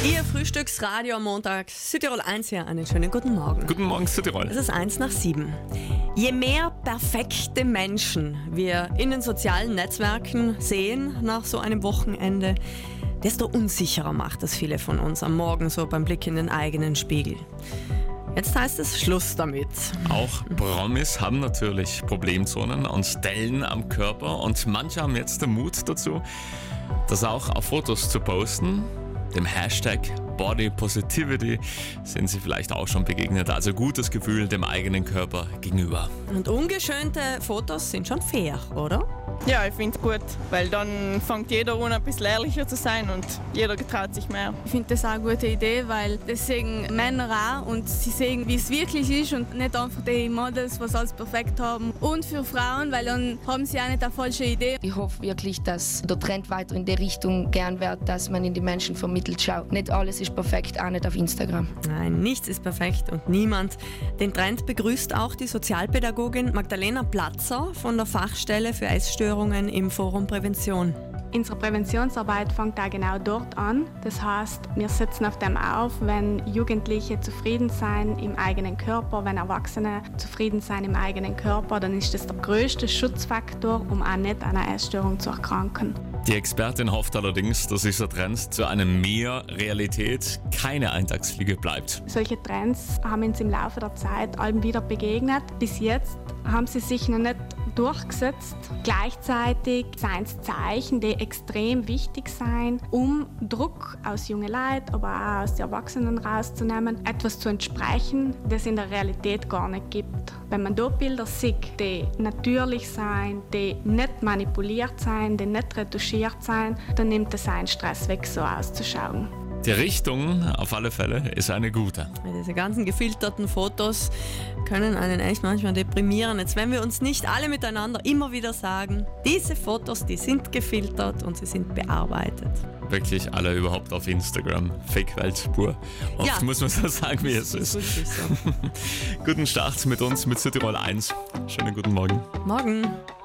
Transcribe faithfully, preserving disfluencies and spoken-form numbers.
Ihr Frühstücksradio am Montag, Südtirol eins hier, einen schönen guten Morgen. Guten Morgen, Südtirol. Es ist eins nach sieben. Je mehr perfekte Menschen wir in den sozialen Netzwerken sehen nach so einem Wochenende, desto unsicherer macht es viele von uns am Morgen so beim Blick in den eigenen Spiegel. Jetzt heißt es Schluss damit. Auch Promis haben natürlich Problemzonen und Stellen am Körper und manche haben jetzt den Mut dazu, das auch auf Fotos zu posten. Dem Hashtag Body Positivity sind Sie vielleicht auch schon begegnet, also gutes Gefühl dem eigenen Körper gegenüber. Und ungeschönte Fotos sind schon fair, oder? Ja, ich finde es gut, weil dann fängt jeder an, ein bisschen ehrlicher zu sein und jeder getraut sich mehr. Ich finde das auch eine gute Idee, weil das sehen Männer auch und sie sehen, wie es wirklich ist und nicht einfach die Models, was alles perfekt haben. Und für Frauen, weil dann haben sie auch nicht eine falsche Idee. Ich hoffe wirklich, dass der Trend weiter in die Richtung gern wird, dass man in die Menschen vermittelt schaut. Nicht alles ist perfekt, auch nicht auf Instagram. Nein, nichts ist perfekt und niemand. Den Trend begrüßt auch die Sozialpädagogin Magdalena Platzer von der Fachstelle für Essstörungen im Forum Prävention. Unsere Präventionsarbeit fängt auch genau dort an. Das heißt, wir setzen auf dem auf, wenn Jugendliche zufrieden sein im eigenen Körper, wenn Erwachsene zufrieden sein im eigenen Körper, dann ist das der größte Schutzfaktor, um auch nicht an einer Essstörung zu erkranken. Die Expertin hofft allerdings, dass dieser Trend zu einem Mehr Realität keine Eintagsfliege bleibt. Solche Trends haben uns im Laufe der Zeit allen wieder begegnet. Bis jetzt haben sie sich noch nicht durchgesetzt. Gleichzeitig seien es Zeichen, die extrem wichtig sind, um Druck aus jungen Leuten, aber auch aus den Erwachsenen rauszunehmen, etwas zu entsprechen, das es in der Realität gar nicht gibt. Wenn man da Bilder sieht, die natürlich sind, die nicht manipuliert sind, die nicht retuschiert sind, dann nimmt es einen Stress weg, so auszuschauen. Die Richtung auf alle Fälle ist eine gute. Diese ganzen gefilterten Fotos können einen echt manchmal deprimieren. Jetzt wenn wir uns nicht alle miteinander immer wieder sagen, diese Fotos, die sind gefiltert und sie sind bearbeitet. Wirklich alle überhaupt auf Instagram. Fake-Welt pur. Oft Ja. muss man so sagen, wie es ist. Wirklich so. Guten Start mit uns, mit Südtirol eins. Schönen guten Morgen. Morgen.